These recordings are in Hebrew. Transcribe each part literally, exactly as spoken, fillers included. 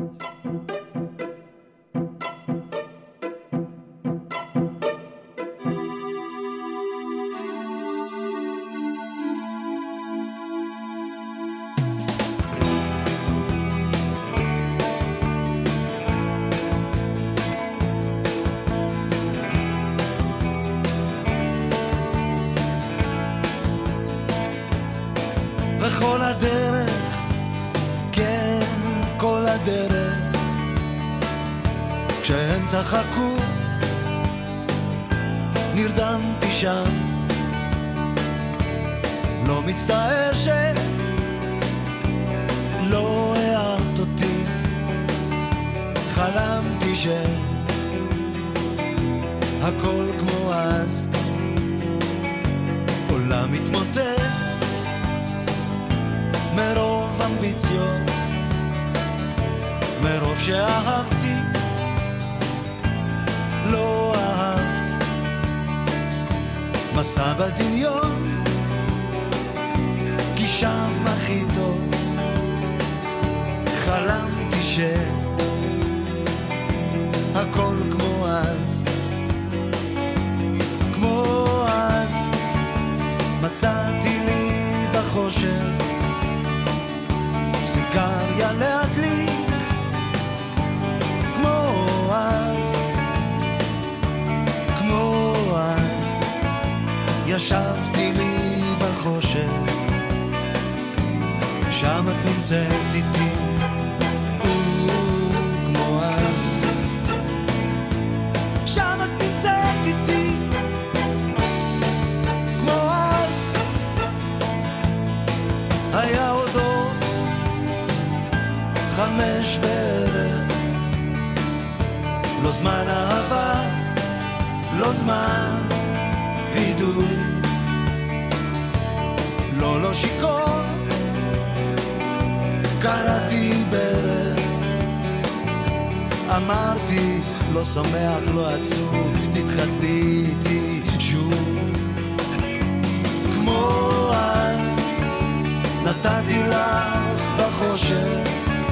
וכל הדרך, כן, כל הדרך, כשהם צחקו, נרדמתי שם. לא מצטער שלא הערת אותי, חלמתי שהכל כמו אז, עולם מתמוטט מרוב אמביציות, מרוב שאהבתי לא אהבת. מסע בדמיון, כי שם הכי טוב, חלמתי שהכל כמו אז, כמו אז. מצאתי לי בחושך סיגריה להדליק, כמו אז, כמו אז. ישבתי לי בחושך, שם את נמצאת איתי, כמו אז. שם את נמצאת איתי, כמו אז. היה עוד אור חמש בערב, לא זמן אהבה, לא זמן וידוי, לא לא שיקור, קראתי בערב, אמרתי לא שמח לא עצוב, תתחתני איתי שוב, כמו אז. נתתי לך בחושך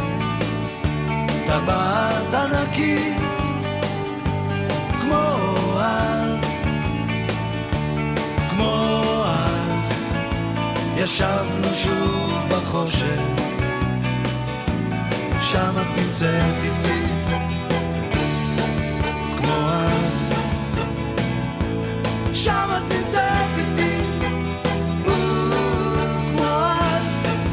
טבעת ענקית, כמו אז, כמו אז. ישבנו שוב בחושך, שם את נמצאת איתי, כמו אז. שם את נמצאת איתי, כמו אז.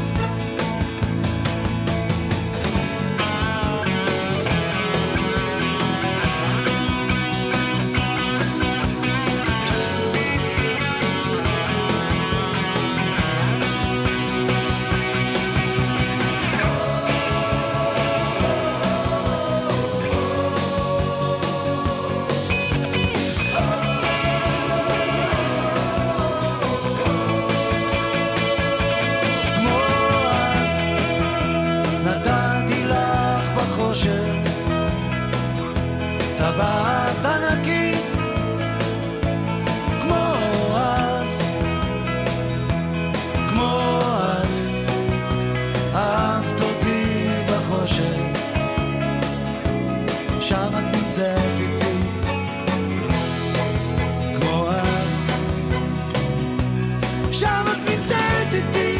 טבעת ענקית, כמו אז, כמו אז. אהבת אותי בחושך, שם את נמצאת איתי, כמו אז. שם את נמצאת איתי,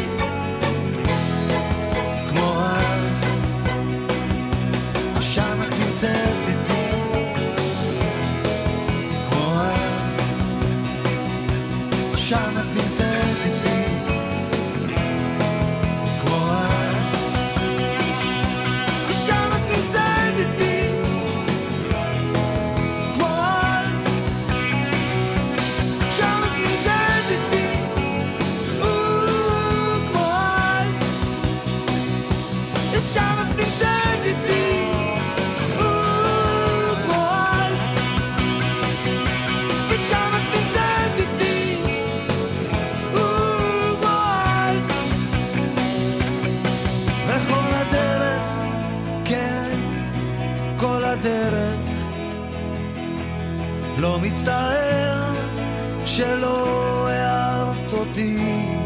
כמו אז. שם את נמצאת איתי, שם את נמצאת איתי, כמו אז. שם את נמצאת איתי, כמו אז. שם את נמצאת איתי, כמו אז. שם את נמצאת איתי, כמו אז. שם את נמצאת איתי, הדרך. לא מצטער שלא הערת אותי,